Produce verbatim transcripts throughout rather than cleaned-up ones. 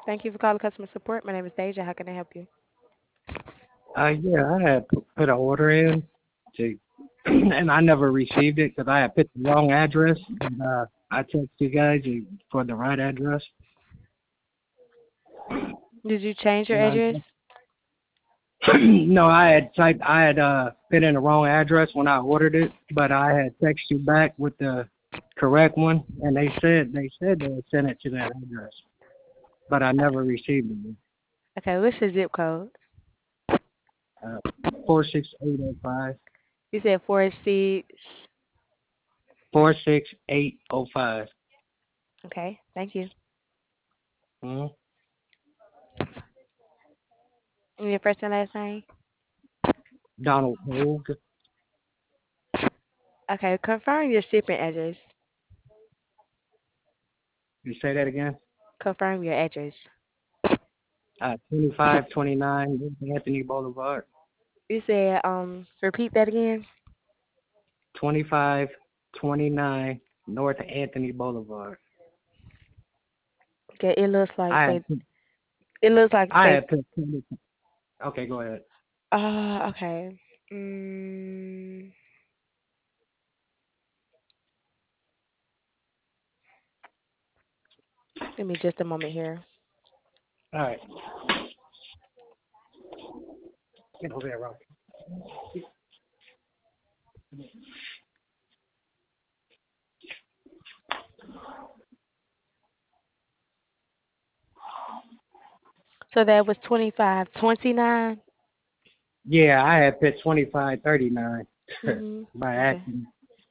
Thank you for calling customer support. My name is Deja. How can I help you? Uh, yeah, I had pu- put an order in to, and I never received it because I had put the wrong address. And, uh, I texted you guys uh, for the right address, Did you change your and I address? no, I had typed, I had uh put in the wrong address when I ordered it, but I had texted you back with the correct one, and they said they said they would send it to that address, but I never received it. Okay, what's your zip code? Uh, four six eight oh five. You said four six. Four six eight oh five. Okay, thank you. Mm-hmm. And your first and last name? Donald Hogue. Okay, confirm your shipping address. You say that again? Confirm your address. Uh, twenty-five twenty-nine Anthony Boulevard. You said um repeat that again. twenty-five twenty-nine North Anthony Boulevard. Okay, it looks like I they. had, It looks like I they. had put, okay, go ahead. Uh, okay. Mm, Give me just a moment here. All right. Get over there, Rob. So that was twenty five twenty nine. Yeah, I had put twenty-five thirty-nine Mhm. by Okay. accident.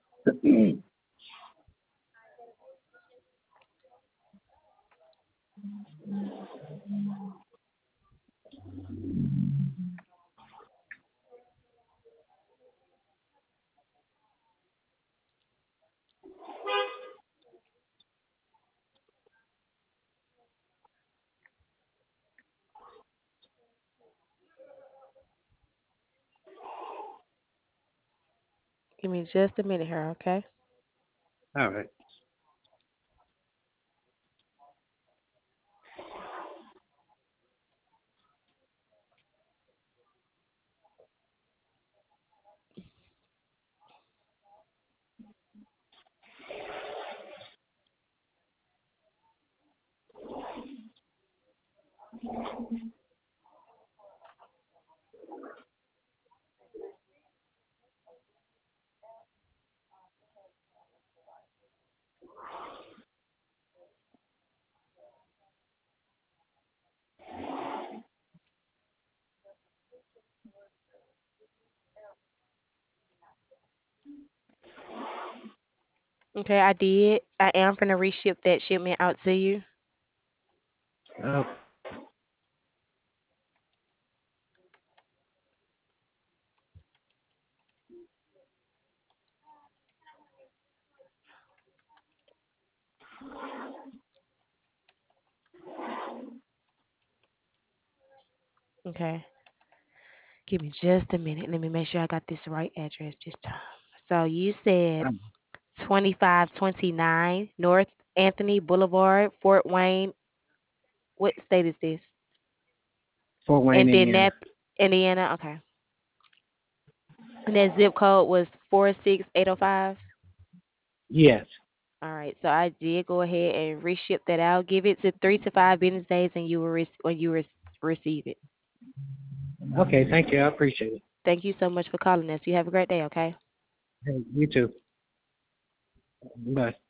Give me just a minute here, okay? All right. Okay, I did. I am gonna reship that shipment out to you. Oh, Okay. Give me just a minute. Let me make sure I got this right address this time. So you said um, twenty-five twenty-nine North Anthony Boulevard, Fort Wayne. What state is this? Fort Wayne, Indiana. Indianapolis, Indiana. Okay. And that zip code was four six eight zero five. Yes. All right. So I did go ahead and reship that out. Give it to three to five business days, and you will re- when you re- receive it. Okay, thank you. I appreciate it. Thank you so much for calling us. You have a great day. Okay. Hey, you too. Bye.